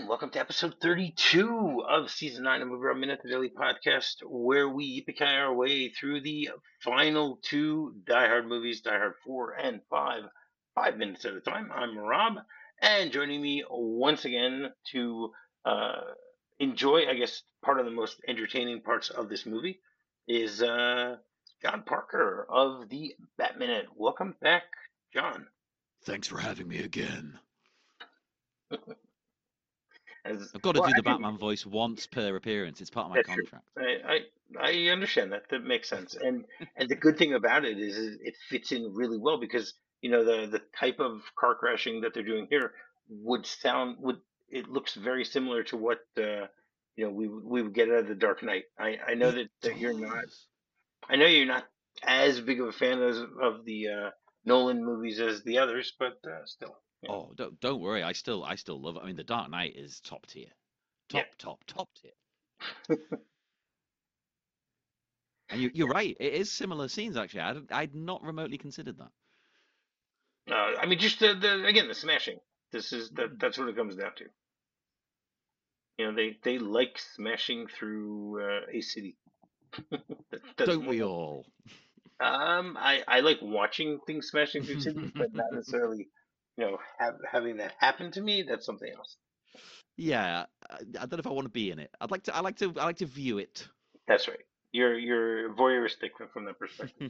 And welcome to episode 32 of season 9 of Movie Rob Minute, the daily podcast, where we yippee our way through the final two Die Hard movies, Die Hard 4 and 5, 5 minutes at a time. I'm Rob, and joining me once again to enjoy, I guess, part of the most entertaining parts of this movie is John Parker of the Bat Minute. Welcome back, John. Thanks for having me again. As I've got to well, do I the think Batman voice once per appearance. It's part of my that's true. contract. I understand that. That makes sense. And the good thing about it is it fits in really well because the type of car crashing that they're doing here would it looks very similar to what we would get out of the Dark Knight. I know It that you're not. does. I know you're not as big of a fan of the Nolan movies as the others, but still, Oh, don't worry. I still love it. I mean, The Dark Knight is top tier, yeah. top tier. And you're right. It is similar scenes actually. I'd not remotely considered that. I mean, just the smashing. This is that's what it comes down to. They like smashing through a city. That's Don't more we like. all? I like watching things smashing through cities, but not necessarily, having that happen to me. That's something else. Yeah, I don't know if I want to be in it. I like to view it. That's right. You're voyeuristic from that perspective.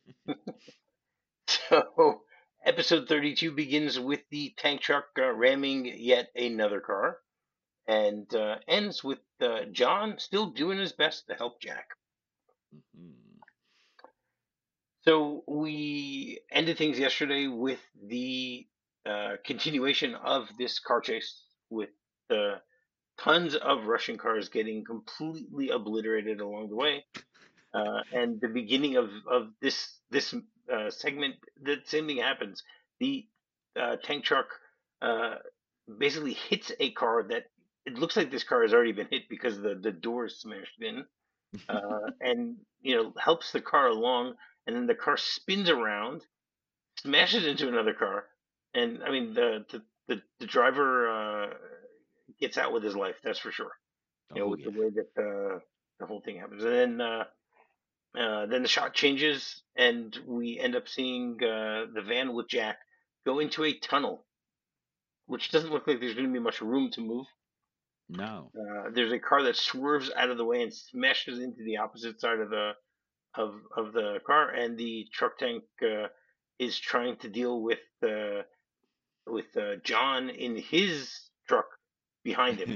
So, episode 32 begins with the tank truck ramming yet another car, and ends with John still doing his best to help Jack. Mhm. So we ended things yesterday with the continuation of this car chase with the tons of Russian cars getting completely obliterated along the way, and the beginning of this segment. The same thing happens. The tank truck uh, basically hits a car that it looks like this car has already been hit because the door is smashed in, and helps the car along, and then the car spins around, smashes into another car, and I mean the driver gets out with his life. That's for sure. Oh With the yeah. way that the whole thing happens, and then the shot changes, and we end up seeing the van with Jack go into a tunnel, which doesn't look like there's going to be much room to move. No. There's a car that swerves out of the way and smashes into the opposite side of the car, and the truck tank is trying to deal with John in his truck behind him,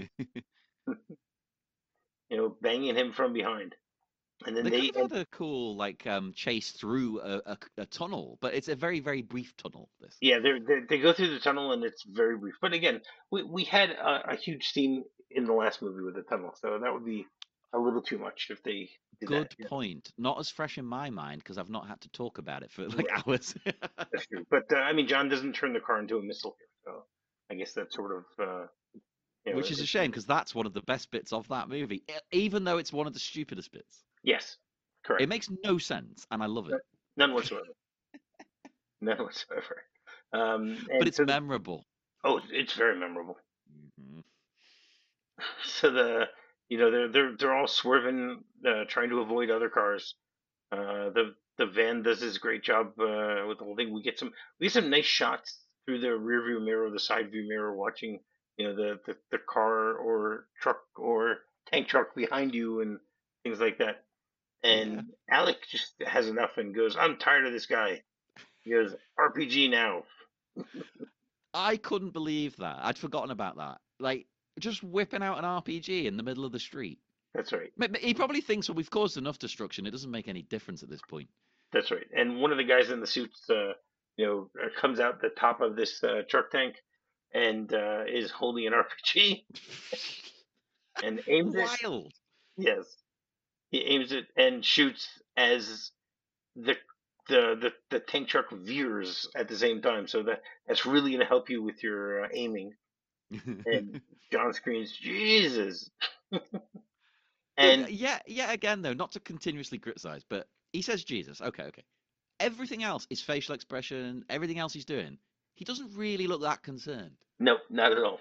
banging him from behind, and then They could they have had a cool chase through a tunnel, but it's a very very brief tunnel. This. yeah they go through the tunnel and it's very brief. But again, we had a huge scene in the last movie with the tunnel, so that would be a little too much if they did that. Good point. Not as fresh in my mind because I've not had to talk about it for like Right, hours. that's true. But I mean, John doesn't turn the car into a missile here, so I guess that's sort of Which is a shame because that's one of the best bits of that movie, even though it's one of the stupidest bits. yes, It correct. makes no sense, and I love it. None whatsoever. None whatsoever. But And it's so, memorable. oh, it's very memorable. Mhm. So they're all swerving, trying to avoid other cars. The van does this great job with the whole thing. We get some nice shots through the rear view mirror, the side view mirror, watching the car or truck or tank truck behind you and things like that. Yeah. And Alec just has enough and goes, "I'm tired of this guy." He goes, "RPG now." I couldn't believe that. I'd forgotten about that. Like, just whipping out an RPG in the middle of the street. That's right. He probably thinks, well, we've caused enough destruction. It doesn't make any difference at this point. That's right. And one of the guys in the suits, comes out the top of this truck tank and is holding an RPG and aims it. Wild. Yes, he aims it and shoots as the the tank truck veers at the same time. So that's really going to help you with your aiming. And John screams, "Jesus!" And Yeah, again, though, not to continuously criticize, but he says Jesus. Okay. Everything else is facial expression, everything else he's doing. He doesn't really look that concerned. no, not at all.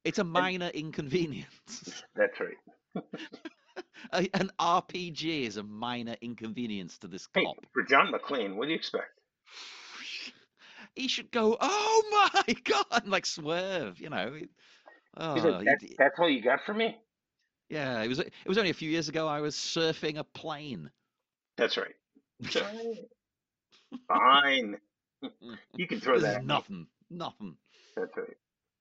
It's a And minor inconvenience. that's right. An RPG is a minor inconvenience to this Hey, cop. for John McClane, what do you expect? He should go, oh my God, and like swerve, He's like, Oh, that's all you got for me? yeah, it was only a few years ago I was surfing a plane. That's right. So, fine. You can throw This that is at me. nothing, nothing. That's right.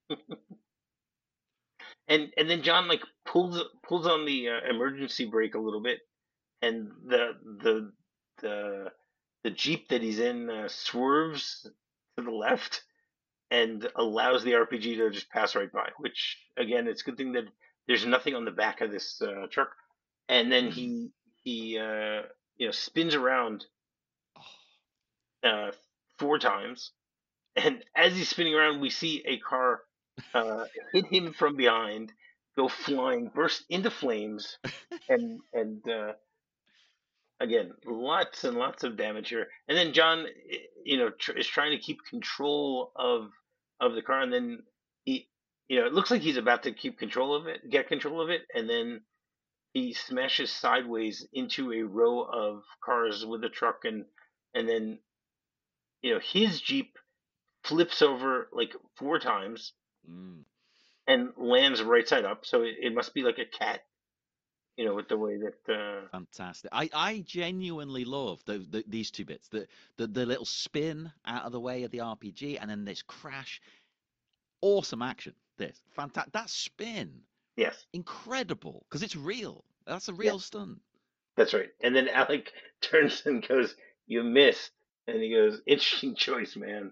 And then John like pulls on the emergency brake a little bit, and the the Jeep that he's in swerves to the left and allows the RPG to just pass right by. Which again, it's a good thing that there's nothing on the back of this truck. And then Hmm. he spins around Oh, uh, 4 times, and as he's spinning around, we see a car uh, hit him from behind, go flying, burst into flames, and again, lots and lots of damage here. And then John, is trying to keep control of the car, and then he, it looks like he's about to get control of it, and then he smashes sideways into a row of cars with a truck, and then his Jeep flips over like 4 times mm, and lands right side up. So it must be like a cat, with the way that. fantastic. I genuinely love these two bits. The little spin out of the way of the RPG, and then this crash. Awesome action. This fantastic. That spin, Yes, incredible because it's real. That's a yeah, real stunt. that's right. And then Alec turns and goes, "You missed," and he goes, "Interesting choice, man."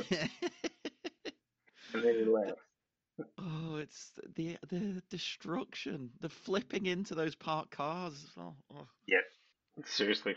And then he laughs. Oh, it's the destruction, the flipping into those parked cars. Oh. Yeah, seriously.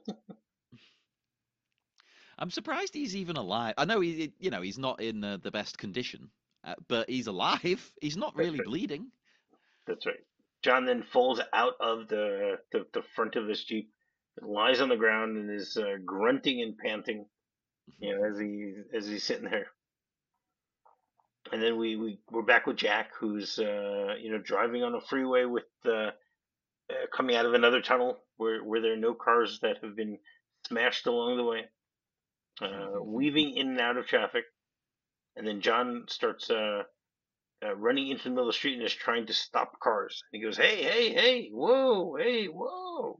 I'm surprised he's even alive. I know he's not in the best condition, but he's alive. He's not That's really right. bleeding. That's right. John then falls out of the front of this jeep, lies on the ground, and is grunting and panting, as he's sitting there. And then we're back with Jack, who's driving on a freeway with coming out of another tunnel where there are no cars that have been smashed along the way, weaving in and out of traffic. And then John starts running into the middle of the street and is trying to stop cars. And he goes, "Hey, hey, hey, whoa, hey, whoa!"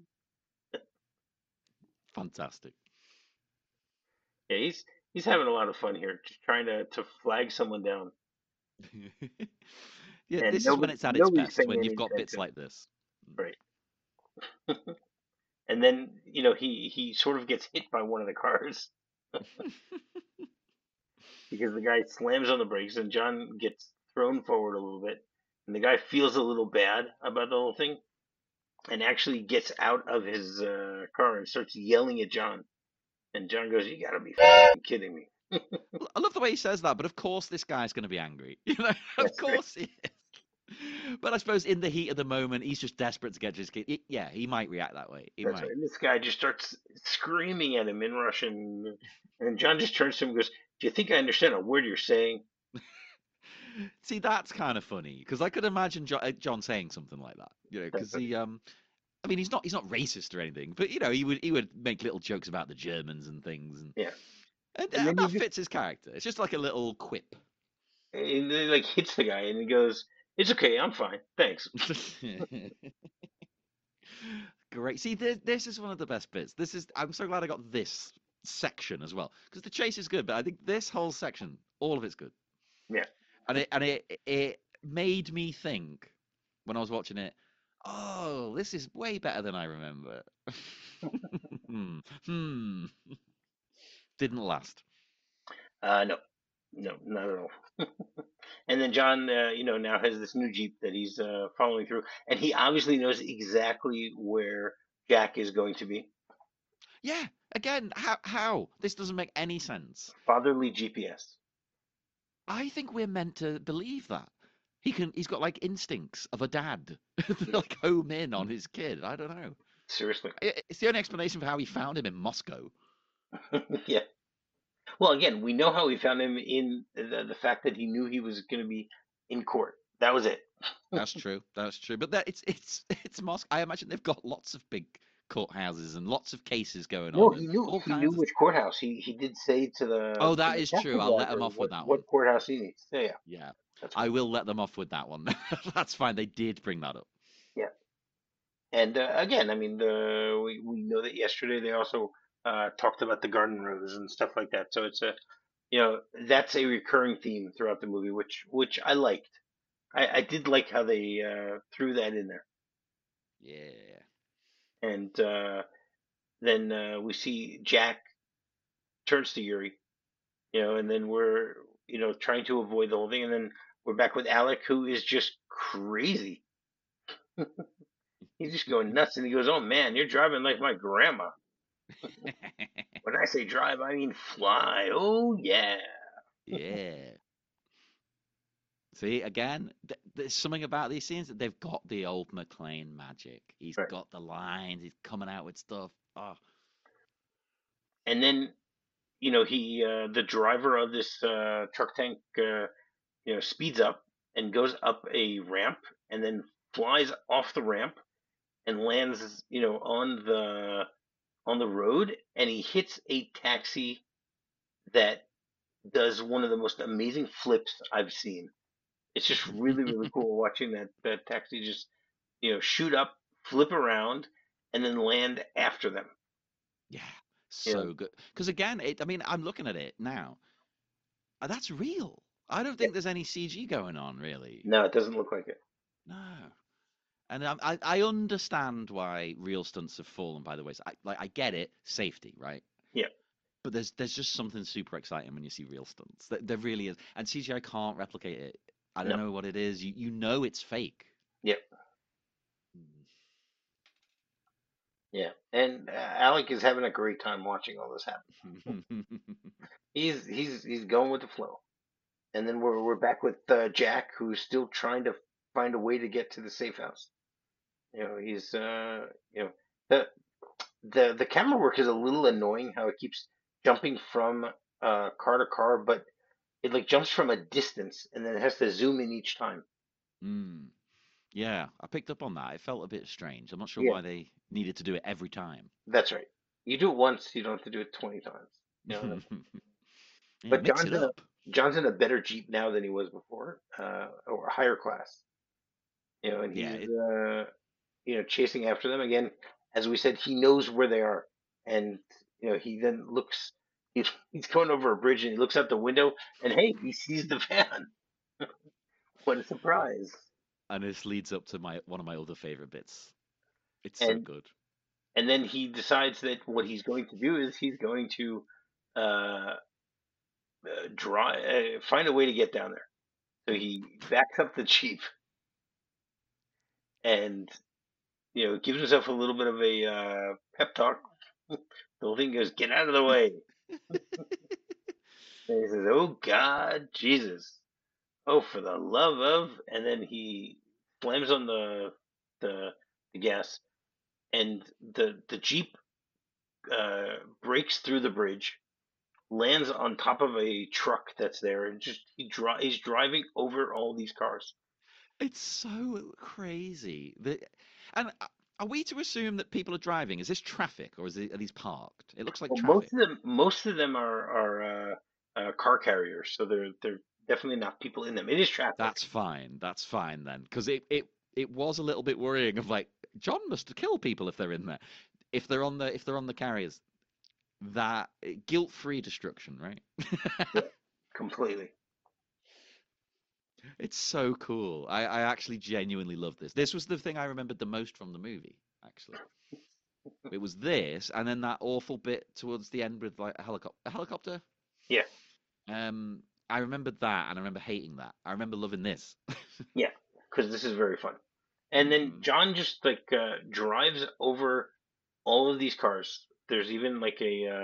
Fantastic. Yeah, he's having a lot of fun here, just trying to flag someone down, Yeah, and this is when it's at its nobody's best, paying when any you've got bits attention. like this. Right. And then he sort of gets hit by one of the cars because the guy slams on the brakes and John gets thrown forward a little bit, and the guy feels a little bad about the whole thing and actually gets out of his car and starts yelling at John. And John goes, "You gotta be kidding me!" I love the way he says that, but of course this guy's going to be angry. Of That's right. course he is. But I suppose in the heat of the moment, he's just desperate to get to his kid. Yeah, he might react that way. He That's right. might. And this guy just starts screaming at him in Russian, and John just turns to him and goes, "Do you think I understand a word you're saying?" See, that's kind of funny because I could imagine John saying something like that. That's Because right. I mean, he's not racist or anything, but he would make little jokes about the Germans and things, and Yeah. and, And then and that fits his character. It's just like a little quip. and then like hits the guy, and he goes, "It's okay, I'm fine, thanks." Great. See, this is one of the best bits. I'm so glad I got this section as well because the chase is good, but I think this whole section, all of it's good, Yeah. and it made me think when I was watching it. Oh, this is way better than I remember. Hmm. Hmm. Didn't last. No, no, not at all. And then John, now has this new Jeep that he's following through, and he obviously knows exactly where Jack is going to be. Yeah. Again, how? This doesn't make any sense. Fatherly GPS. I think we're meant to believe that. He's got like instincts of a dad to Yeah, like home in on his kid. I don't know. seriously. It's the only explanation for how he found him in Moscow. Yeah. Well, again, we know how we found him in the fact that he knew he was going to be in court. That was it. That's true. That's true. But that it's Moscow. I imagine they've got lots of big courthouses and lots of cases going No, on he and knew. all He knew kinds of. which courthouse. He did say to Oh, to that the is true. taxi I'll let them driver off with that one. what courthouse he needs. So yeah, Yeah, that's I cool. will let them off with that one. That's fine. They did bring that up. Yeah, and again, I mean, we know that yesterday they also talked about the garden rose and stuff like that. So it's a that's a recurring theme throughout the movie, which I liked. I did like how they threw that in there, Yeah. and then we see Jack turns to Yuri, and then we're trying to avoid the whole thing, and then we're back with Alec, who is just crazy. He's just going nuts, and he goes, "Oh man, you're driving like my grandma." When I say drive, I mean fly. Oh yeah. Yeah. See, again, there's something about these scenes that they've got the old McClane magic. He's Right. got the lines. He's coming out with stuff. Oh, And then he the driver of this truck tank speeds up and goes up a ramp and then flies off the ramp and lands on the road, and he hits a taxi that does one of the most amazing flips I've seen. It's just really, really cool watching that taxi just shoot up, flip around, and then land after them. yeah, You know, so good. Because again, I mean, I'm looking at it now. That's real. I don't yeah. think there's any CG going on, really. No, it doesn't look like it. No. And I understand why real stunts have fallen by the wayside. I get it, safety, right? Yeah, But there's just something super exciting when you see real stunts. There really is. And CGI can't replicate it. I don't no, know what it is. You know it's fake. yeah, yeah. And Alec is having a great time watching all this happen. He's going with the flow. And then we're back with Jack, who's still trying to find a way to get to the safe house. He's the the camera work is a little annoying. How it keeps jumping from car to car, but it like jumps from a distance, and then it has to zoom in each time. Mm. Yeah, I picked up on that. It felt a bit strange. I'm not sure Yeah, why they needed to do it every time. that's right. You do it once, you don't have to do it 20 times. Yeah, But mix it up. John's in a better Jeep now than he was before, or a higher class. And Yeah, he's chasing after them again. As we said, he knows where they are, and he then looks. He's going over a bridge and he looks out the window, and hey, he sees the van. What a surprise! and this leads up to my one of my other favorite bits. It's so And good. and then he decides that what he's going to do is he's going to uh, find a way to get down there. So he backs up the jeep and gives himself a little bit of a pep talk. The whole thing goes, "Get out of the way!" And he says, "Oh God, Jesus! Oh, for the love of!" And then he slams on the, the gas, and the jeep breaks through the bridge, lands on top of a truck that's there, and just he's driving over all these cars. It's so crazy. And are we to assume that people are driving? Is this traffic or are these parked? It looks like Well, traffic. most of them are car carriers, so they're definitely not people in them. It is traffic. That's fine. That's fine then, because it was a little bit worrying of like John must kill people if they're in there, if they're on the carriers. That guilt-free destruction, right? Yeah, completely. It's so cool. I actually genuinely love this. This was the thing I remembered the most from the movie, actually. It was this, and then that awful bit towards the end with like a helicopter. Yeah, I remembered that, and I remember hating that. I remember loving this. yeah, because this is very fun. And then Mm. John just like drives over all of these cars. There's even like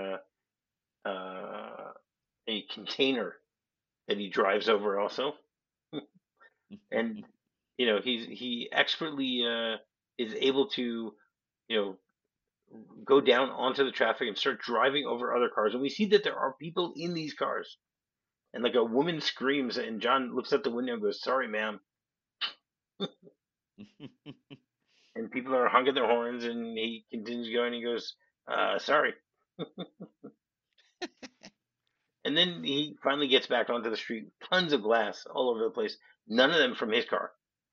a container that he drives over also, and he expertly is able to you know go down onto the traffic and start driving over other cars. And we see that there are people in these cars. And like a woman screams, and John looks out the window and goes, "Sorry, ma'am." And people are honking their horns, and he continues going. He goes, "Sorry," and then he finally gets back onto the street. Tons of glass all over the place. None of them from his car.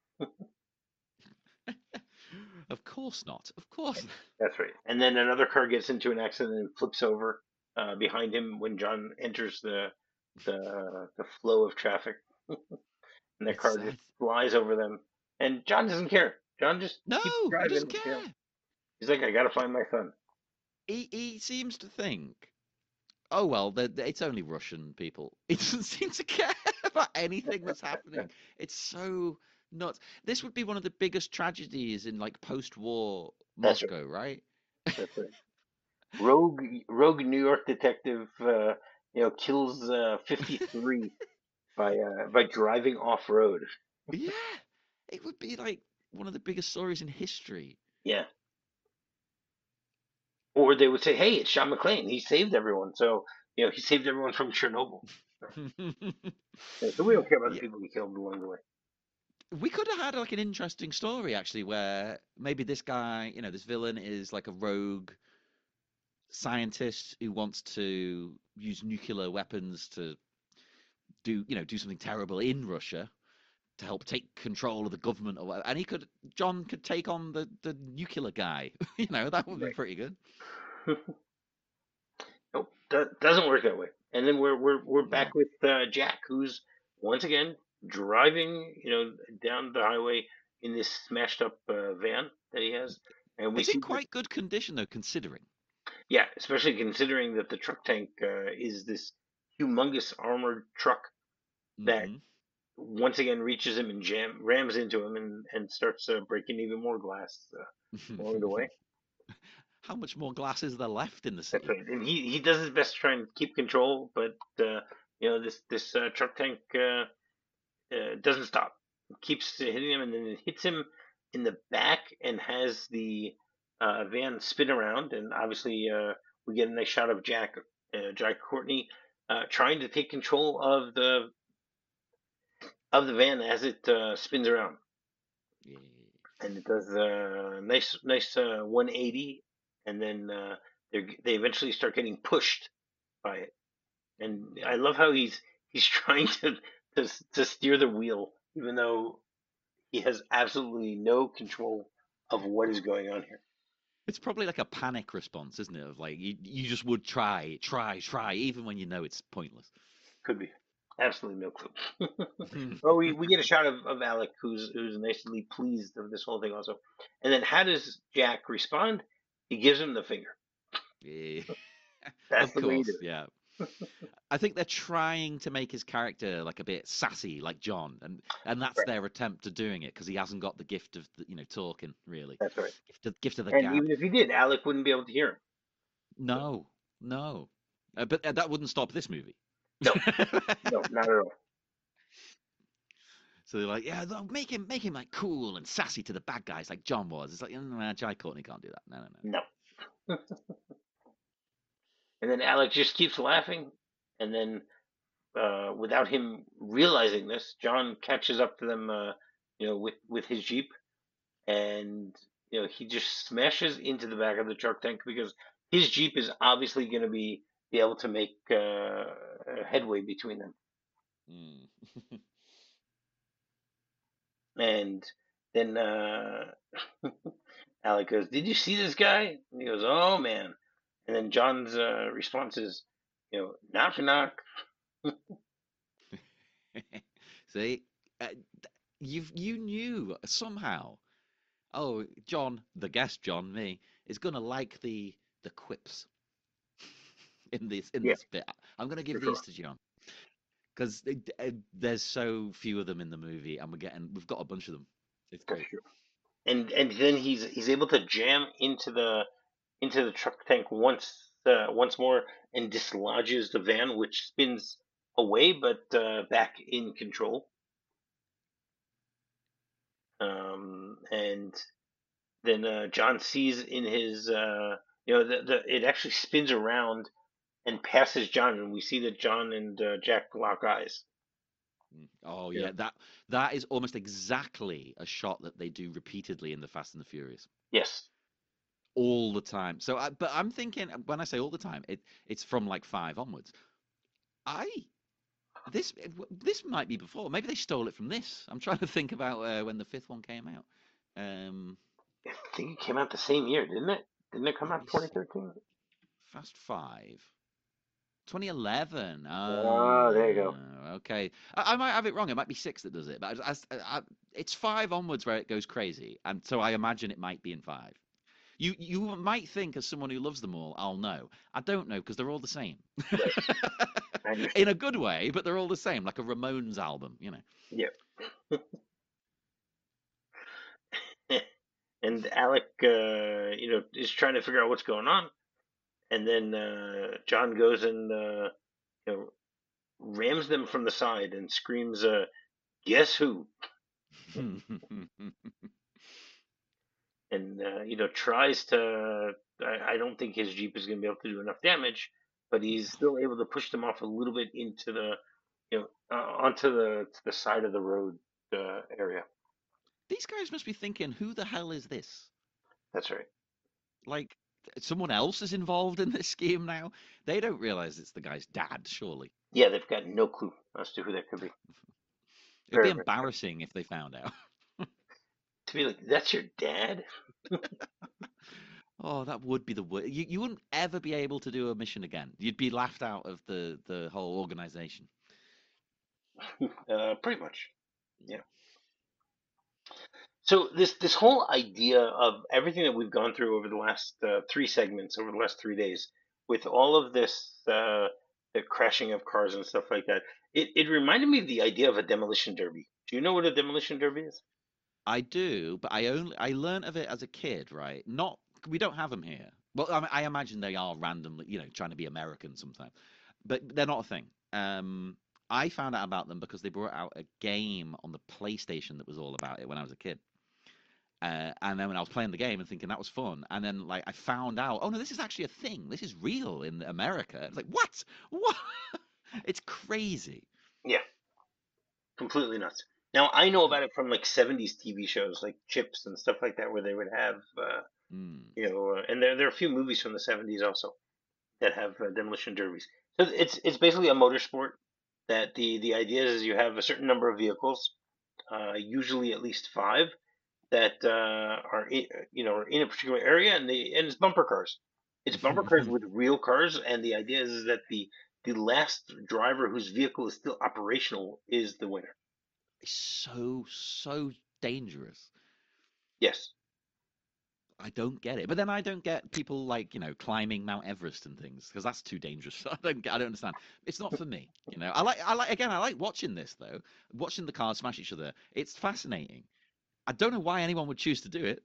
Of course not. Of course. That's right. And then another car gets into an accident and flips over behind him when John enters the flow of traffic, and the car It's just flies over them. And John doesn't care. John just keeps no, he doesn't driving. care. He's like, I gotta find my son. He seems to think, oh well, it's only Russian people. He doesn't seem to care about anything that's happening. It's so nuts. This would be one of the biggest tragedies in like post-war That's right. Moscow, right? That's right. Rogue New York detective, kills 53 by driving off road. Yeah, it would be like one of the biggest stories in history. Yeah. Or they would say, "Hey, it's Sean McClane. He saved everyone." So he saved everyone from Chernobyl. Yeah, so we don't care about the Yeah, people he killed along the way. we could have had like an interesting story actually, where maybe this guy, this villain is like a rogue scientist who wants to use nuclear weapons to do something terrible in Russia to help take control of the government or whatever. And John could take on the nuclear guy. That would be pretty good. Right. Nope, doesn't work that way. And then we're back No. with Jack, who's once again driving, down the highway in this smashed up van that he has, and we It's in see that. quite good condition though, considering. Yeah, especially considering that the truck tank is this humongous armored truck that Hmm. once again reaches him and rams into him and starts breaking even more glass along the way. How much more glass is there left in the That's city? right. And he does his best to try and keep control, but this truck tank doesn't stop. It keeps hitting him, and then it hits him in the back and has the van spin around. And obviously, we get a nice shot of Jack Courtney, trying to take control of the van as it spins around, Yeah. and it does a nice 180, and then they eventually start getting pushed by it. And I Yeah. love how he's trying to steer the wheel, even though he has absolutely no control of what is going on here. It's probably like a panic response, isn't it? Of like you just would try, even when you know it's pointless. Could be. Absolutely no clue. Well, we get a shot of Alec, who's nicely pleased of this whole thing also. And then how does Jack respond? He gives him the finger. Yeah. That's Of the way he course, does it. yeah. I think they're trying to make his character like a bit sassy, like John, and that's Right. their attempt at doing it because he hasn't got the gift of talking really, That's right. gift of the And gab. even if he did, Alec wouldn't be able to hear him. So No, no, but that wouldn't stop this movie. no, no, not at all. So they're like, yeah, no, make him like cool and sassy to the bad guys like John was. It's like, nah, Jai Courtney can't do that. No, no, no. No. And then Alec just keeps laughing, and then without him realizing this, John catches up to them, with his jeep, and he just smashes into the back of the truck tank because his jeep is obviously going to be able to make a headway between them. Mm. And then Alec goes, "Did you see this guy?" And he goes, "Oh man." And then John's response is, "Knock knock." See, uh, you knew somehow. Oh, John, the guest John, me, is gonna like the quips in Yeah, this bit. I'm gonna give for these sure. to John because there's so few of them in the movie, and we've got a bunch of them. It's That's great. true. And then he's able to jam into the truck tank once more and dislodges the van, which spins away but back in control. And then John sees in his it actually spins around and passes John, and we see that John and Jack lock eyes. Oh You yeah, know? that is almost exactly a shot that they do repeatedly in the Fast and the Furious Yes. all the time. But I'm thinking when I say all the time, it's from like five onwards. I this might be before. Maybe they stole it from this. I'm trying to think about when the fifth one came out. Um, I think it came out the same year, didn't it? Didn't it come let out me see. 2013? Fast Five. 2011. Ah, there you go. Okay. I might have it wrong. It might be six that does it, but it's five onwards where it goes crazy, and so I imagine it might be in five. You might think, as someone who loves them all, I'll know. I don't know because they're all the same, Right. I in understand. a good way, but they're all the same, like a Ramones album, you know. Yeah. And Alec, is trying to figure out what's going on, and then John goes and you know, rams them from the side and screams, "Guess who?" And tries to. I don't think his Jeep is going to be able to do enough damage, but he's still able to push them off a little bit into the, onto the side of the road area. These guys must be thinking, who the hell is this? That's right. Like, someone else is involved in this scheme now? They don't realize it's the guy's dad, surely. Yeah, they've got no clue as to who that could be. It'd be Very, very strange. embarrassing if they found out. To be like, that's your dad? Oh, that would be the worst. You wouldn't ever be able to do a mission again. You'd be laughed out of the whole organization. Pretty much. Yeah. So this whole idea of everything that we've gone through over the last three segments, over the last 3 days, with all of this, the crashing of cars and stuff like that, it reminded me of the idea of a demolition derby. Do you know what a demolition derby is? I do, but I learned of it as a kid, right? Not we don't have them here. Well, I imagine they are randomly, trying to be American sometimes, but they're not a thing. I found out about them because they brought out a game on the PlayStation that was all about it when I was a kid. And then when I was playing the game and thinking that was fun, and then like I found out, oh no, this is actually a thing. This is real in America. It's like what? What? It's crazy. Yeah, completely nuts. Now I know about it from like 70s TV shows like Chips and stuff like that, where they would have, Mm. and there are a few movies from the 70s also that have demolition derbies. So it's basically a motorsport that the idea is you have a certain number of vehicles, usually at least five, that are in a particular area, and it's bumper cars. It's bumper cars with real cars, and the idea is that the last driver whose vehicle is still operational is the winner. It's so dangerous. Yes. I don't get it. But then I don't get people like, climbing Mount Everest and things because that's too dangerous. I don't understand. It's not for me. I like watching this though. Watching the cars smash each other. It's fascinating. I don't know why anyone would choose to do it.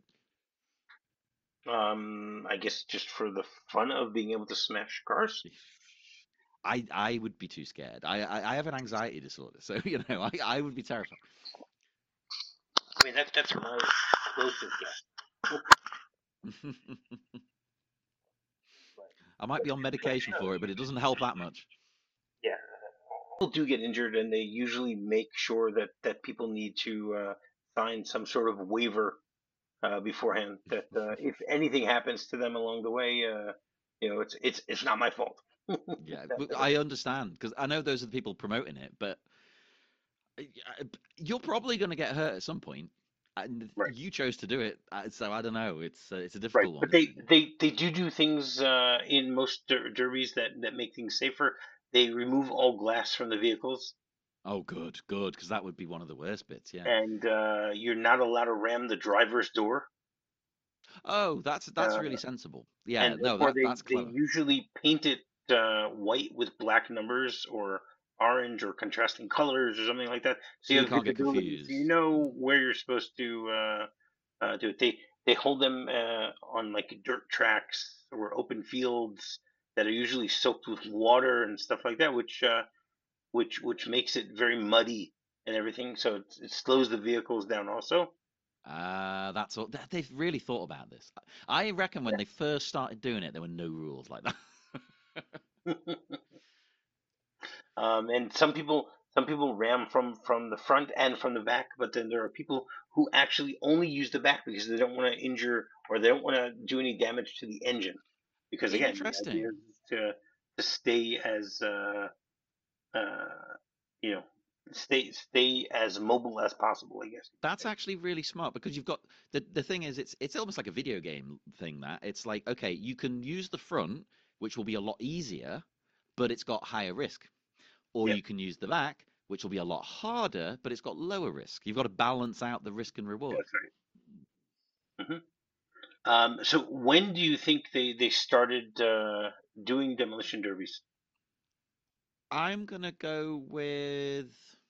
I guess just for the fun of being able to smash cars. I would be too scared. I have an anxiety disorder, so I would be terrified. I mean, that's my closest guess. I might be on But medication for it, but it doesn't help that much. yeah, people do get injured, and they usually make sure that people need to sign some sort of waiver beforehand. That if anything happens to them along the way, it's not my fault. Yeah, That but type of I understand because I know those are the people promoting it, but you're probably going to get hurt at some point, and right, you chose to do it, so I don't know. It's a right. difficult one. But they do things in most derbies that make things safer. They remove all glass from the vehicles, Oh, good, because that would be one of the worst bits. Yeah. and you're not allowed to ram the driver's door. Oh, that's really Uh, sensible. Yeah, and no, therefore that's they clever. usually paint it white with black numbers or orange or contrasting colors or something like that, so So you you have can't get visibility, so you confused. know where you're supposed to do it. They hold them on like dirt tracks or open fields that are usually soaked with water and stuff like that, which makes it very muddy and everything, so it slows the vehicles down also. That's all. They've really thought about this. I reckon when they first started doing it, there were no rules like that. And some some people ram from the front and from the back, but then there are people who actually only use the back because they don't want to injure or they don't want to do any damage to the engine. Because again, the idea Interesting. is to stay as uh, you know stay as mobile as possible. I guess you could That's actually really smart because you've got the thing is it's almost like a video game thing that it's like okay, you can use the front, which will be a lot easier, but it's got higher risk. Or say. Yeah, you can use the back, which will be a lot harder, but it's got lower risk. You've got to balance out the risk and reward. that's right. So when do you think they started doing demolition derbies? I'm gonna go with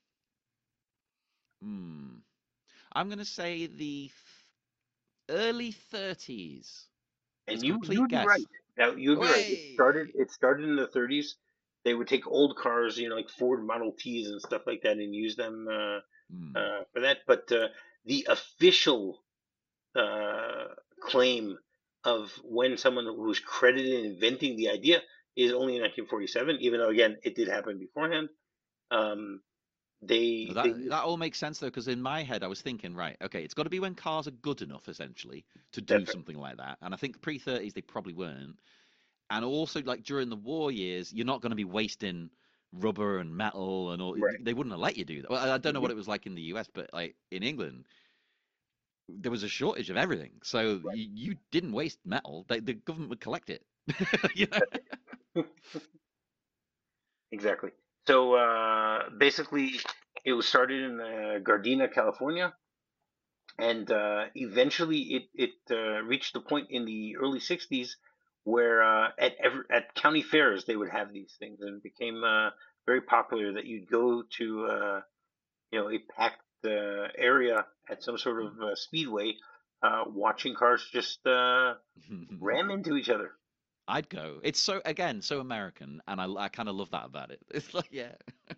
hmm. I'm gonna say the early 30s. It's And a you complete would be right. guess. Now you would be right. Way. It started in the 30s. They would take old cars, like Ford Model Ts and stuff like that, and use them Hmm. for that. But the official uh, claim of when someone who was credited in inventing the idea is only in 1947, even though again it did happen beforehand. Um, they That all makes sense though, because in my head I was thinking, right, okay, it's got to be when cars are good enough, essentially, to do That's right. something like that. And I think pre-30s they probably weren't. And also, like during the war years, you're not going to be wasting rubber and metal and all. Right. They wouldn't have let you do that. Well, I don't know Hmm. what it was like in the US, but like in England, there was a shortage of everything, so Right. you didn't waste metal. The government would collect it. You know? That's right. Exactly. So basically, it was started in Gardena, California, and eventually it reached the point in the early '60s where at county fairs they would have these things, and it became very popular that you'd go to a packed area at some sort of speedway, watching cars just ram into each other. I'd go. It's so again so American, and I kind of love that about it. It's like yeah,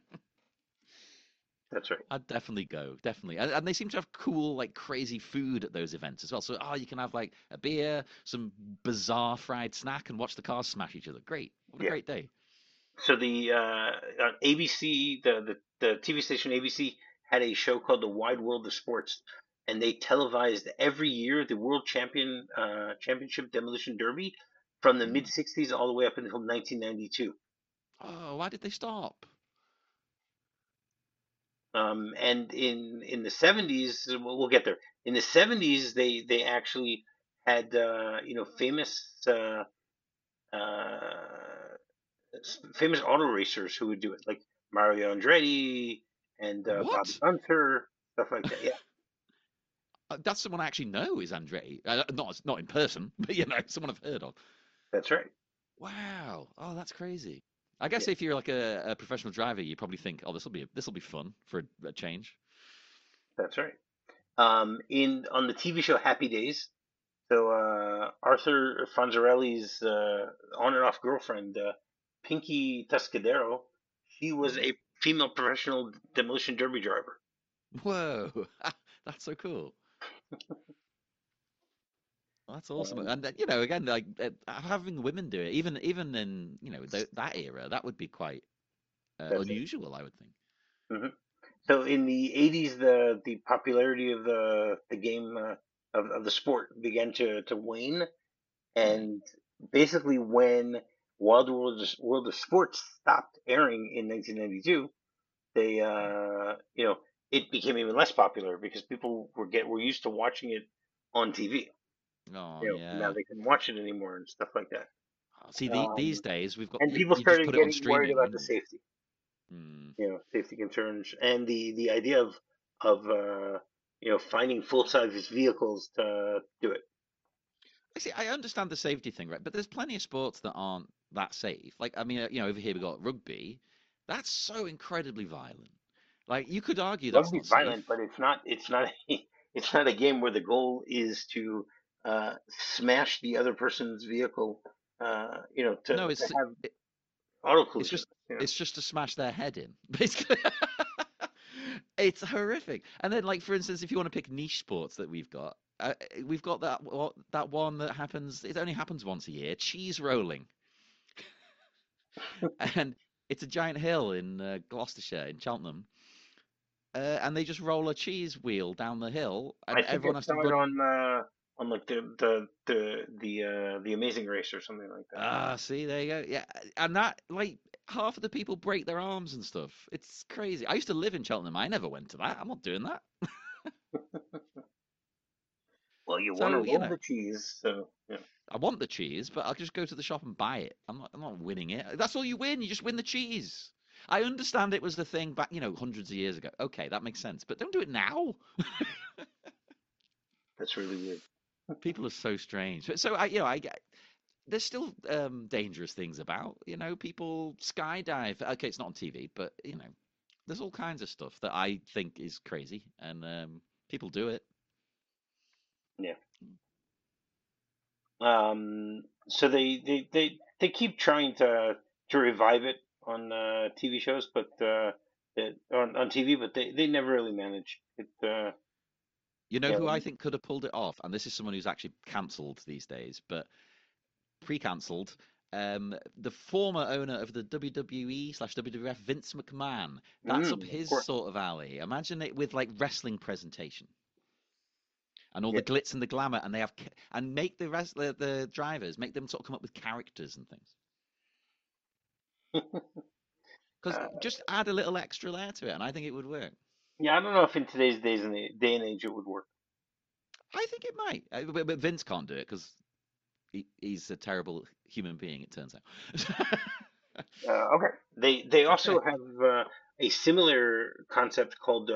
That's right. I'd definitely go, definitely. And they seem to have cool, like crazy food at those events as well. So, you can have like a beer, some bizarre fried snack, and watch the cars smash each other. Great. What a Yeah. great day. So the on ABC, the TV station ABC had a show called The Wide World of Sports, and they televised every year the Championship Demolition Derby from the mid Hmm. '60s all the way up until 1992. Oh, why did they stop? And in the '70s, we'll get there. In the '70s, they actually had uh, famous auto racers who would do it, like Mario Andretti and Bobby What? Hunter, stuff like that. Yeah, That's someone I actually know is Andre. Not in person, but someone I've heard of. that's right. Wow. Oh, that's crazy. I guess Yeah, if you're like a professional driver, you probably think, oh, this will be fun for a change. that's right. In on the TV show Happy Days, so Arthur Fonzarelli's on and off girlfriend, Pinky Tuscadero, she was Hmm. a female professional demolition derby driver. Whoa, that's so cool. That's awesome. Um, And again, like having women do it, even in that era, that would be quite that's unusual, I would think. right. So in the '80s, the popularity of the game of the sport began to wane, Hmm. and basically when World of Sports stopped airing in 1992, they it became even less popular because people were used to watching it on TV. Oh Now yeah. they can watch it anymore and stuff like that. See, these Um, days we've got and people you just started put it on getting worried streaming about the and safety. hmm. Safety concerns and the idea of finding full size vehicles to do it. See, I understand the safety thing, right? But there's plenty of sports that aren't that safe. Like, I mean, over here we got rugby. That's so incredibly violent. Like, you could argue that's Rugby's not safe. violent, but it's not it's not a game where the goal is to smash the other person's vehicle. No, To have auto it's collisions. just it's just to smash their head in, basically. It's horrific. And then, like for instance, if you want to pick niche sports that we've got that one that happens. It only happens once a year. Cheese rolling, It's a giant hill in Gloucestershire, in Cheltenham, and they just roll a cheese wheel down the hill, I and think I everyone has to saw it run. on like the Amazing Race or something like that. Ah, see, there you go. Yeah, and that like half of the people break their arms and stuff. It's crazy. I used to live in Cheltenham. I never went to that. I'm not doing that. Well, you want to So, roll the cheese, so yeah. I want the cheese, but I'll just go to the shop and buy it. I'm not winning it. That's all you win. You just win the cheese. I understand it was the thing back, hundreds of years ago. Okay, that makes sense. But don't do it now. That's really weird. People are so strange. So I get there's still dangerous things about. People skydive. Okay, it's not on TV, but there's all kinds of stuff that I think is crazy, and people do it. Yeah. So they keep trying to revive it on TV shows, but on TV, but they never really manage it. You know Yeah. who I think could have pulled it off, and this is someone who's actually cancelled these days, but pre-cancelled. The former owner of the WWE/WWF, Vince McMahon. That's up Of his course. sort of alley. Imagine it with like wrestling presentation and all Yeah. the glitz and the glamour, and and make the drivers make them sort of come up with characters and things. Because Uh, just add a little extra layer to it, and I think it would work. yeah, I don't know if in today's day and age it would work. I think it might, but Vince can't do it because he's a terrible human being. It turns out. Okay. They also have a similar concept called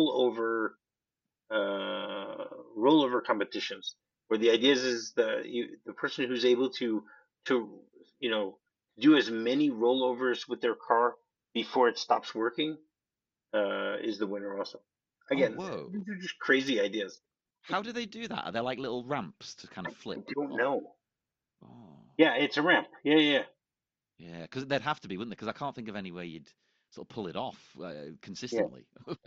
uh, rollover competitions, where the idea is the person who's able to you know do as many rollovers with their car before it stops working is the winner. Also, Oh, again, whoa. these are just crazy ideas. How do they do that? Are there like little ramps to kind I of flip don't off? know. Oh, Yeah, it's a ramp. Yeah, yeah. yeah, because they'd have to be, wouldn't they? Because I can't think of any way you'd sort of pull it off Yeah. consistently.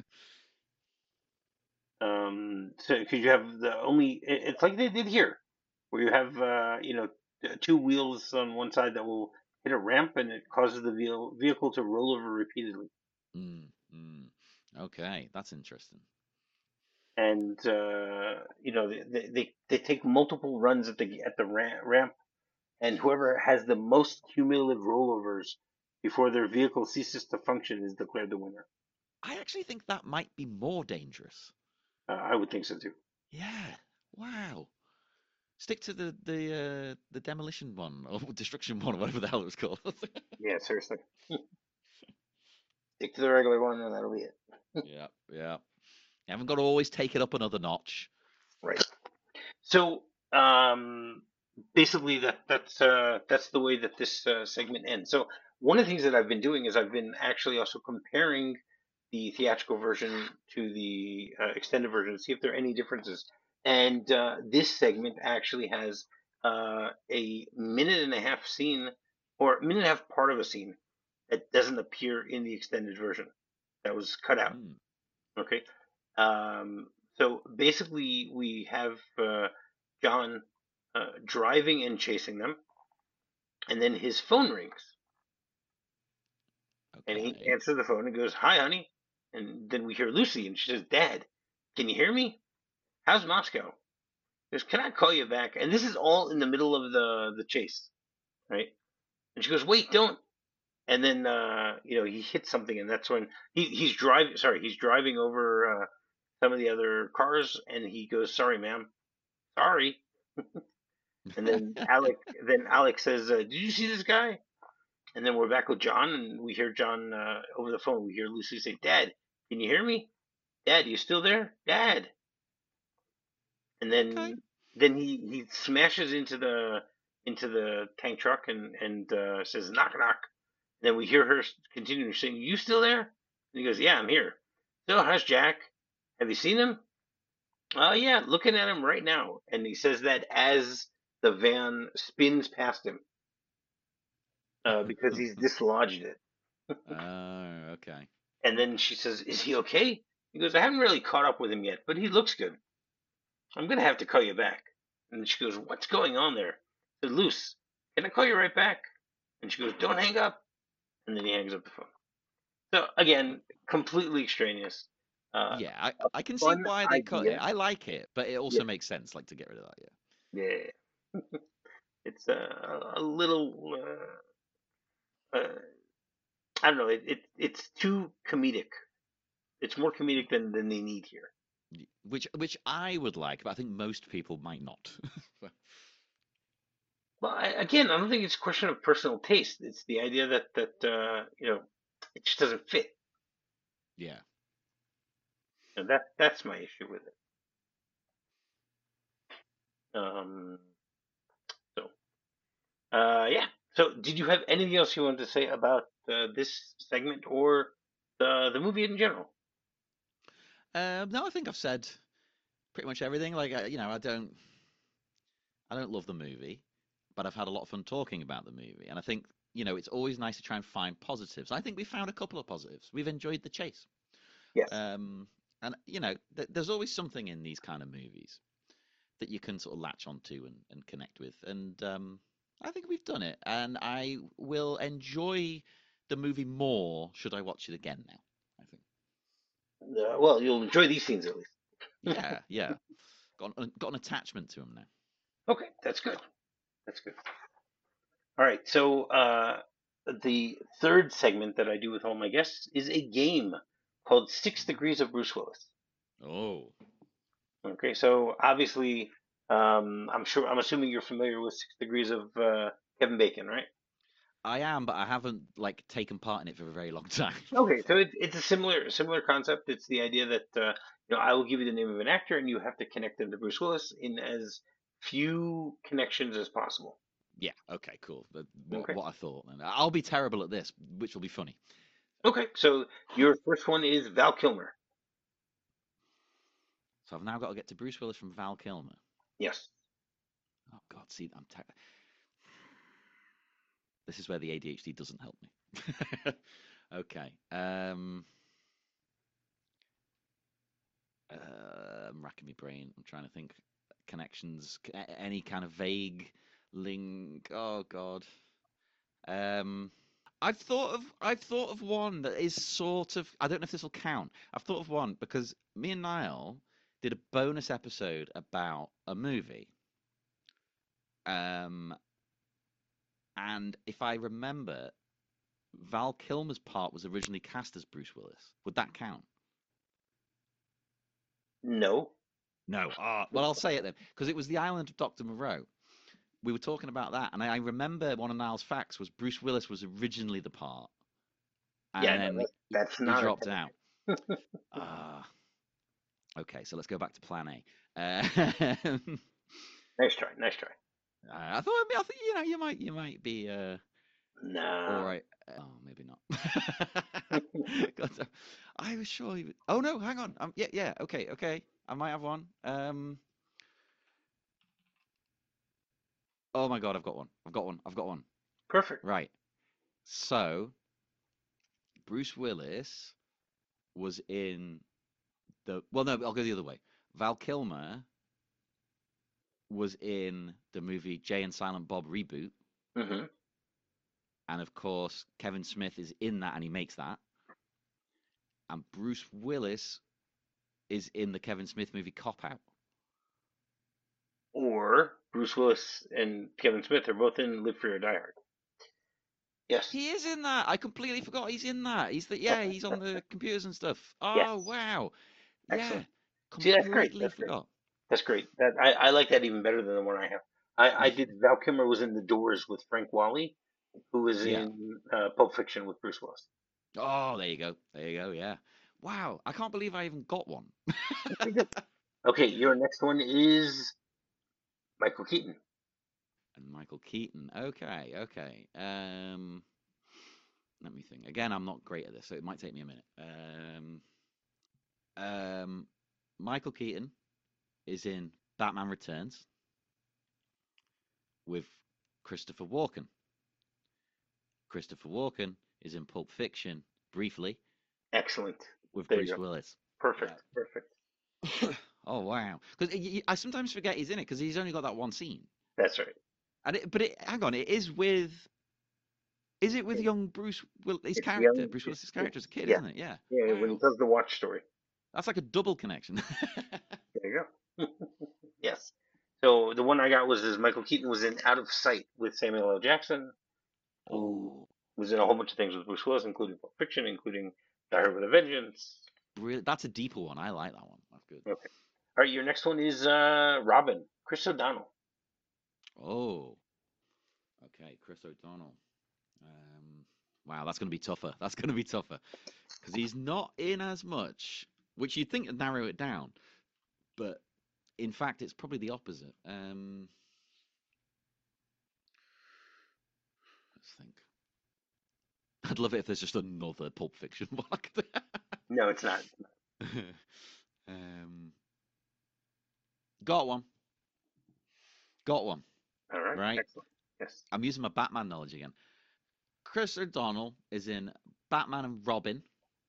So because you have it's like they did here, where you have two wheels on one side that will hit a ramp and it causes the vehicle to roll over repeatedly. Mm, mm. Okay, that's interesting. And they take multiple runs at the ramp, and whoever has the most cumulative rollovers before their vehicle ceases to function is declared the winner. I actually think that might be more dangerous. I would think so too. Yeah. Wow. Stick to the demolition one or destruction one or whatever the hell it was called. Yeah, seriously. Stick to the regular one, and that'll be it. Yeah, yeah. You haven't got to always take it up another notch. Right. So basically, that's the way that this segment ends. So one of the things that I've been doing is I've been actually also comparing the theatrical version to the extended version to see if there are any differences. And this segment actually has a minute and a half scene, or a minute and a half part of a scene that doesn't appear in the extended version. That was cut out. Mm. Okay. Um, so basically, we have John driving and chasing them, and then his phone rings, and he Okay. answers the phone and goes, "Hi, honey," and then we hear Lucy, and she says, "Dad, can you hear me? How's Moscow?" He goes, "Can I call you back?" And this is all in the middle of the chase, right? And she goes, "Wait, don't." And then he hits something, and that's when he's driving. Sorry, he's driving over some of the other cars, and he goes, "Sorry, ma'am, sorry." And then Alex says, "Did you see this guy?" And then we're back with John, and we hear John over the phone. We hear Lucy say, "Dad, can you hear me? Dad, you still there? Dad?" And Okay. then he smashes into the tank truck and says, "Knock knock." And then we hear her continuing saying, "You still there?" And he goes, "Yeah, I'm here." "So how's Jack? Have you seen him?" "Oh yeah, looking at him right now." And he says that as the van spins past him because he's dislodged it. Oh, okay. And then she says, "Is he okay?" He goes, "I haven't really caught up with him yet, but he looks good. I'm gonna have to call you back." And she goes, "What's going on there?" I said, "Luce, can I call you right back?" And she goes, "Don't hang up." and then he hangs up the phone. So again, completely extraneous. Yeah, A I can see fun why they cut idea. it. I like it, but it Yeah, also makes sense, like to get rid of that. yeah. It's a little. I don't know. It's too comedic. It's more comedic than they need here. Which I would like, but I think most people might not. Well, again, I don't think it's a question of personal taste. It's the idea that it just doesn't fit. Yeah. That's my issue with it. Um, so yeah. So did you have anything else you wanted to say about this segment or the movie in general? No, I think I've said pretty much everything. Like, I don't love the movie, but I've had a lot of fun talking about the movie, and I think it's always nice to try and find positives. I think we found a couple of positives. We've enjoyed the chase, Yes. um, and there's always something in these kind of movies that you can sort of latch onto and connect with, and I think we've done it, and I will enjoy the movie more should I watch it again now. I think. Well, you'll enjoy these scenes at least. Yeah, yeah. Got an attachment to him now. Okay, that's good. That's good. All right. So the third segment that I do with all my guests is a game called Six Degrees of Bruce Willis. Oh, Okay. So obviously, I'm assuming you're familiar with Six Degrees of Kevin Bacon, right? I am, but I haven't like taken part in it for a very long time. Okay. So it's a similar concept. It's the idea that I will give you the name of an actor, and you have to connect them to Bruce Willis in as few connections as possible. Yeah. Okay. Cool. Okay. What I thought. And I'll be terrible at this, which will be funny. Okay. So your first one is Val Kilmer. So I've now got to get to Bruce Willis from Val Kilmer. Yes. Oh God, see, this is where the ADHD doesn't help me. Okay. I'm racking my brain. I'm trying to think connections, any kind of vague link. Oh God. Um, I've thought of one that is sort of. I don't know if this will count. I've thought of one because me and Niall did a bonus episode about a movie. Um, and if I remember, Val Kilmer's part was originally cast as Bruce Willis. Would that count? No. No. Ah, well, I'll say it then, because it was The Island of Dr. Moreau. We were talking about that, and I remember one of Niall's facts was Bruce Willis was originally the part, and Yeah, no, then that's he not a dropped out. connection. Ah, okay. So let's go back to Plan A. Uh, Nice try, nice try. I think you might be all Nah. right. Oh, maybe not. God, I was sure. Oh no, hang on. Yeah, yeah. Okay, okay. I might have one. Oh my God, I've got one. I've got one. I've got one. Perfect. Right. So Bruce Willis was in the. Well, no, I'll go the other way. Val Kilmer was in the movie Jay and Silent Bob reboot, Hmm. and of course Kevin Smith is in that, and he makes that. And Bruce Willis is in the Kevin Smith movie Cop Out. Or Bruce Willis and Kevin Smith are both in Live Free or Die Hard. Yes. He is in that. I completely forgot he's in that. He's on the computers and stuff. Oh Yes. wow. Yeah. Excellent. See, that's great. Completely That's great. forgot. That's great. I like that even better than the one I have. I did Val Kilmer was in The Doors with Frank Wally, who was Yeah. in Pulp Fiction with Bruce Willis. Oh, there you go. There you go. Yeah. Wow. I can't believe I even got one. Pretty good. Okay, your next one is Michael Keaton. And Michael Keaton. Okay. Okay. Let me think. Again, I'm not great at this, so it might take me a minute. Um, Michael Keaton is in Batman Returns with Christopher Walken. Christopher Walken is in Pulp Fiction briefly Excellent. with There you Bruce go. Willis. Yeah. Perfect. Perfect. Oh wow! Because I sometimes forget he's in it because he's only got that one scene. That's right. Hang on, it is with Is it with young Bruce Will his It's character? young. Bruce Willis's It's character as a kid, yeah, isn't it? Yeah. yeah. When he Wow. tells the watch story, That's like a double connection. there you go. Yes. So the one I got was Michael Keaton was in Out of Sight with Samuel L. Jackson, who Oh, was in a whole bunch of things with Bruce Willis, including Pulp Fiction, including Die Hard with a Vengeance. really? That's a deeper one. I like that one. That's good. Okay. All right, your next one is Robin, Chris O'Donnell. Oh, okay. Chris O'Donnell. Um, wow, that's going to be tougher. That's going to be tougher because he's not in as much, which you'd think would narrow it down, but in fact, it's probably the opposite. Let's think. I'd love it if there's just another Pulp Fiction one. No, it's not. um, got one. Got one. All right, Right. excellent. Yes. I'm using my Batman knowledge again. Chris O'Donnell is in Batman and Robin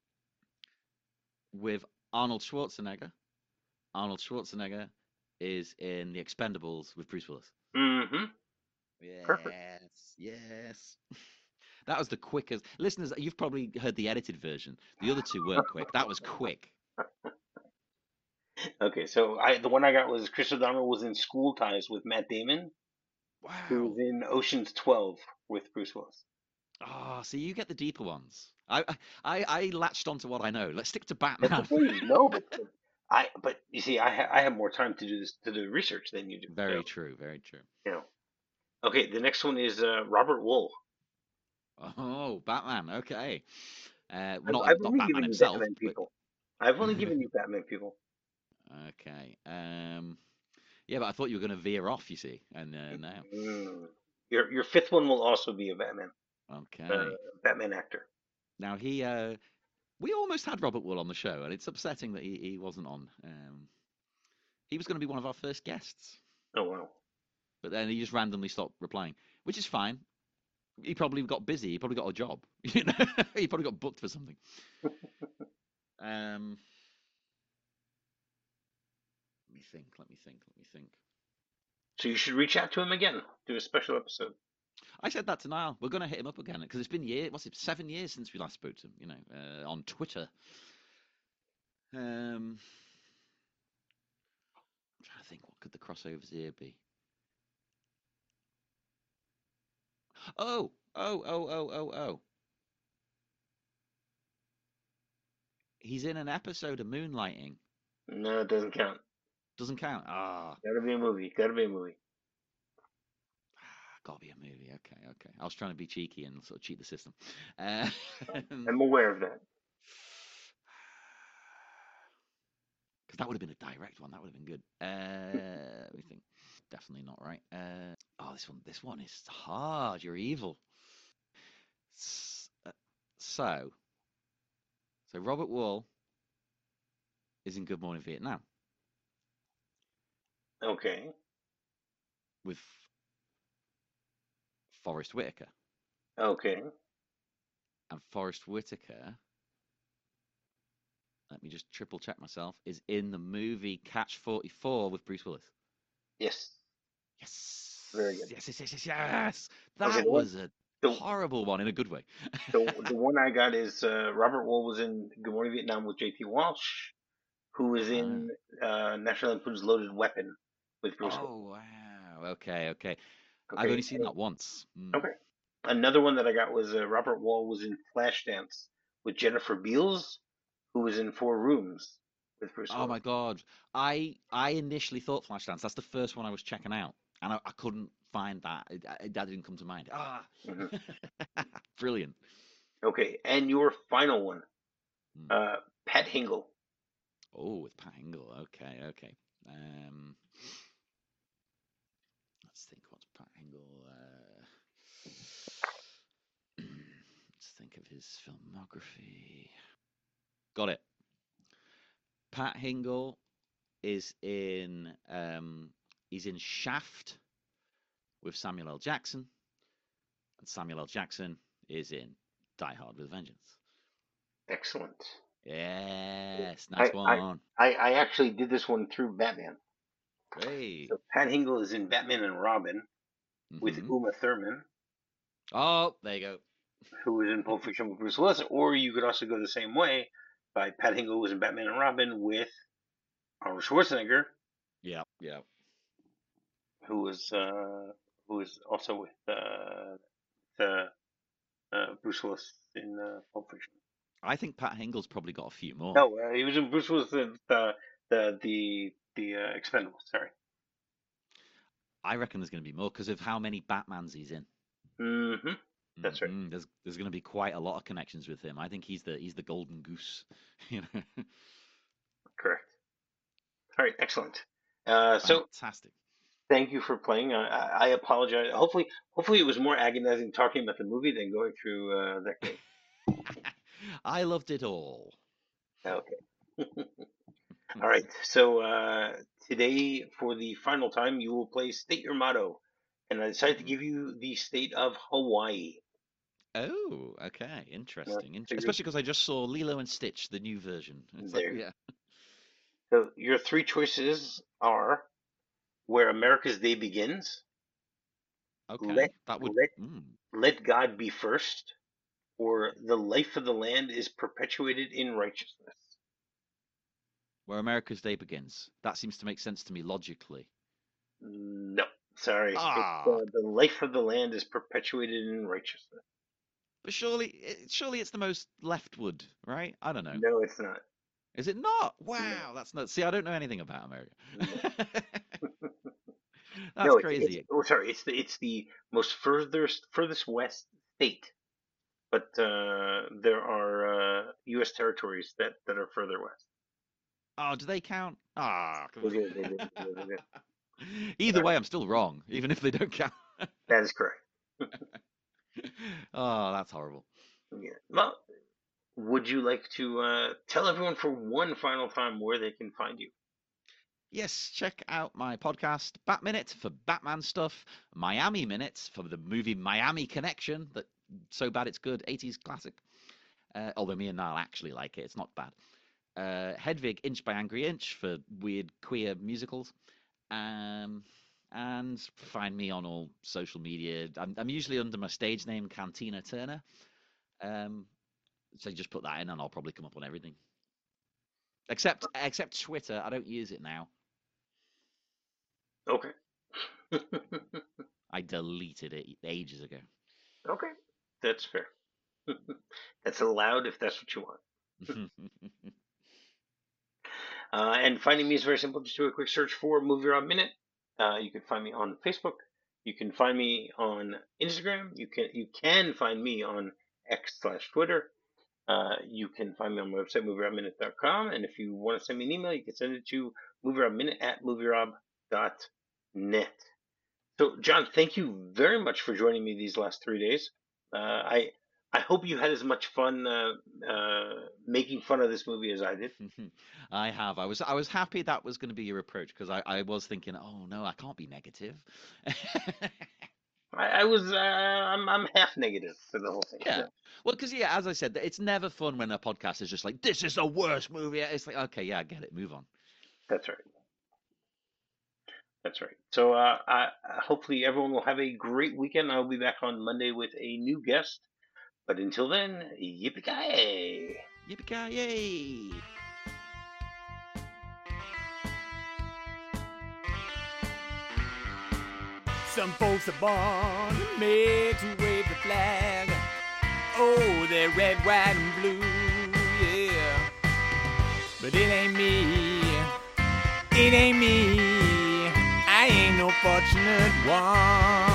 with Arnold Schwarzenegger. Arnold Schwarzenegger is in The Expendables with Bruce Willis. Mm-hmm. Perfect. Yes, yes. That was the quickest. Listeners, you've probably heard the edited version. The other two weren't quick. That was quick. Okay, so the one I got was Chris O'Donnell was in School Ties with Matt Damon, who was Wow. in Ocean's 12 with Bruce Willis. Ah, so you get the deeper ones. I latched onto what I know. Let's stick to That's Batman. okay. No, but you see, I have more time to do this to do research than you do. So Very true. Very true. you know. Okay, the next one is Robert Wool. Oh, Batman. Okay. I've Not only Batman given you himself, Batman but people. I've only given you Batman people. okay. Yeah, but I thought you were going to veer off. You see, and now, Mm. Your fifth one will also be a Batman, uh, okay. Batman actor. Now we almost had Robert Wool on the show, and it's upsetting that he wasn't on. He was going to be one of our first guests, Oh wow. but then he just randomly stopped replying, which is fine. He probably got busy. He probably got a job. You know, he probably got booked for something. Um, let me think. Let me think. Let me think. So you should reach out to him again. Do a special episode. I said that to Niall. We're going to hit him up again because it's been years. What's it? 7 years since we last spoke to him. You know, on Twitter. I'm trying to think. What could the crossovers here be? Oh. He's in an episode of Moonlighting. No, it doesn't count. Doesn't count. Gotta be a movie. Gotta be a movie. Gotta be a movie. Okay. I was trying to be cheeky and sort of cheat the system. Uh, I'm aware of that. because that would have been a direct one. That would have been good. Let me think. Definitely not right. This one is hard. You're evil. S- uh, So, so Robert Wall is in Good Morning Vietnam Okay. with Forrest Whitaker, Okay. and Forrest Whitaker. Let me just triple check myself. Is in the movie Catch 44 with Bruce Willis. Yes. Very Yes, good. yes. Okay. That was a The, horrible one in a good way. the one I got is Robert Wool was in Good Morning Vietnam with J.T. Walsh, who was Ah. in National Lampoon's Loaded Weapon with Bruce Willis. Oh wow. Okay. I've Okay. only seen that once. Okay. Another one that I got was Robert Wall was in Flashdance with Jennifer Beals, who was in Four Rooms with Bruce Oh Willis. my god. I initially thought Flashdance. That's the first one I was checking out, and I couldn't find that. That didn't come to mind. Hmm. Brilliant. Okay, and your final one, Hmm. Pat Hingle. Oh, with Pat Hingle. Okay. Um, let's think. What's Pat Hingle? Let's think of his filmography. Got it. Pat Hingle is in. He's in Shaft with Samuel L. Jackson, and Samuel L. Jackson is in Die Hard with a Vengeance. Excellent. Yes, nice I, I, one. I actually did this one through Batman. Great. So Pat Hingle is in Batman and Robin with Hmm. Uma Thurman. Oh, there you go. who was in Pulp Fiction with Bruce Willis, or you could also go the same way by Pat Hingle, who was in Batman and Robin with Arnold Schwarzenegger, Yeah, yeah. who was also with the Bruce Willis in Pulp Fiction. I think Pat Hingle's probably got a few more. No, he was in Bruce Willis the Expendables. Sorry. I reckon there's going to be more because of how many Batmans he's in. Mm-hmm. That's right. There's going to be quite a lot of connections with him. I think he's the golden goose. Correct. All right. Excellent. So Fantastic. thank you for playing. I apologize. Hopefully it was more agonizing talking about the movie than going through that game. I loved it all. Okay. All right. So today, for the final time, you will play State Your Motto, and I decided to give you the state of Hawaii. Oh, okay, interesting. So Especially because I just saw Lilo and Stitch, the new version. It's like, there. yeah. So your three choices are Where America's Day Begins, Okay, Let that would. Let Let God Be First, or The Life of the Land is Perpetuated in Righteousness. Where America's Day Begins. That seems to make sense to me logically. No, sorry. Ah, The Life of the Land is Perpetuated in Righteousness. but surely it's the most leftward, right? I don't know. No, it's not. Is it not? No. Wow, that's not. See, I don't know anything about America. That's No, crazy. sorry. It's the most furthest west state, but there are U.S. territories that are further west. Oh, do they count? Ah, They do, they do, they do, they do. either way, I'm still wrong, even if they don't count. That is correct. Oh, that's horrible. Yeah. Well, would you like to tell everyone for one final time where they can find you? Yes, check out my podcast, Bat Minute, for Batman stuff, Miami Minutes for the movie Miami Connection, that so bad it's good, 80s classic. Although me and Niall actually like it, it's not bad. Hedwig Inch by Angry Inch for weird queer musicals. And find me on all social media. I'm usually under my stage name, Cantina Turner. So just put that in and I'll probably come up on everything. Except Twitter. I don't use it now. Okay. I deleted it ages ago. Okay. That's fair. That's allowed if that's what you want. And finding me is very simple. Just do a quick search for Movie Rob Minute. You can find me on Facebook. You can find me on Instagram. You can find me on X/Twitter. You can find me on my website, movierobminute.com. And if you want to send me an email, you can send it to movierobminute@movierob.net. So, John, thank you very much for joining me these last 3 days. I hope you had as much fun making fun of this movie as I did. I have. I was happy that was going to be your approach because I was thinking, oh no, I can't be negative. I'm half negative for the whole thing. Yeah. So. Well, because as I said, it's never fun when a podcast is just like, this is the worst movie. It's like, okay, yeah, I get it. Move on. That's right. That's right. So hopefully everyone will have a great weekend. I'll be back on Monday with a new guest. But until then, yippee-ki-yay! Yippee-ki-yay! Some folks are born made to wave the flag. Oh, they're red, white, and blue, yeah. But it ain't me. It ain't me. I ain't no fortunate one.